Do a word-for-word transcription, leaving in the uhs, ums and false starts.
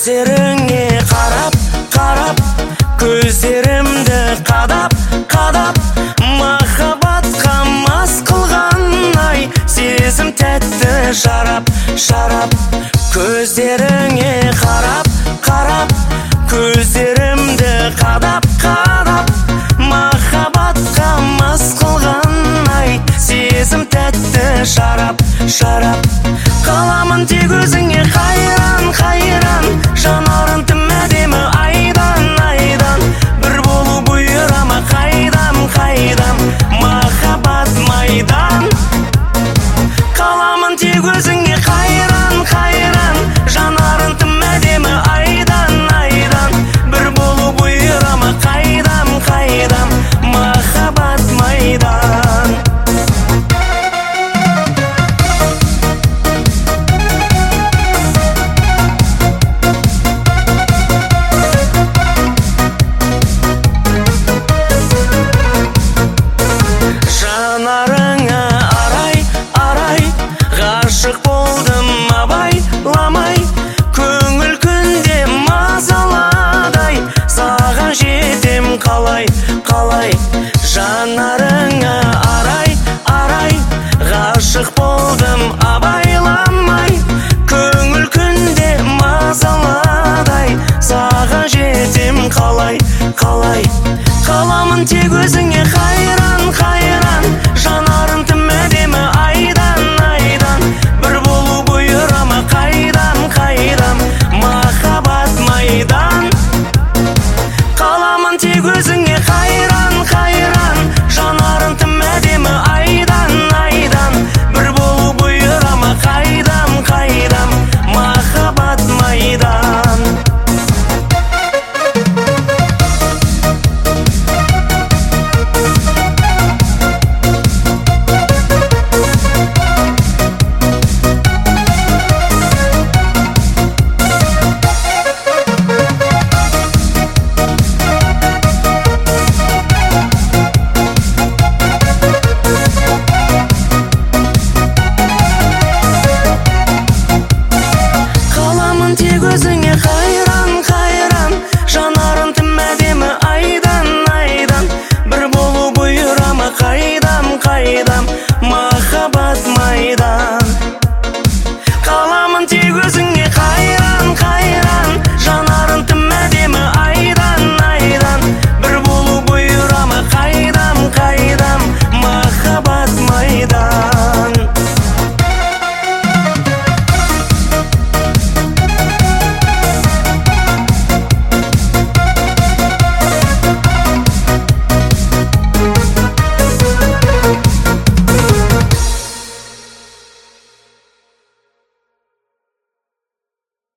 Көздеріңе қарап, қарап, көздерімді қадап, қадап, махаббатқа мас қылған ай, сезім тәтті шарап, шарап. Көздеріңе қарап, қарап, көздерімді қадап, қадап, махаббатқа мас қылған ай, сезім тәтті шарап, шарап. Қаламын тек өзіңе қайран, қайран, жанарың тым әдемі айдан, айдан. Бір болу бұйырама қайдам, қайдам, махаббат майдан. Қаламын тек өзіңе қайран, қайран, жанарың тым әдемі айдан, айдан. Бір болу бұйырама қайдам, қайдам, махаббат майдан. Жанарыңа арай, арай, ғашық болдым абайламай. Көңіл күнде мазаладай, саған жетем қалай, қалай. Жанарыңа арай, арай, ғашық болдым абайламай. Көңіл күнде мазаладай, саған жетем қалай, қалай. Қаламын тек өзіңе қайран,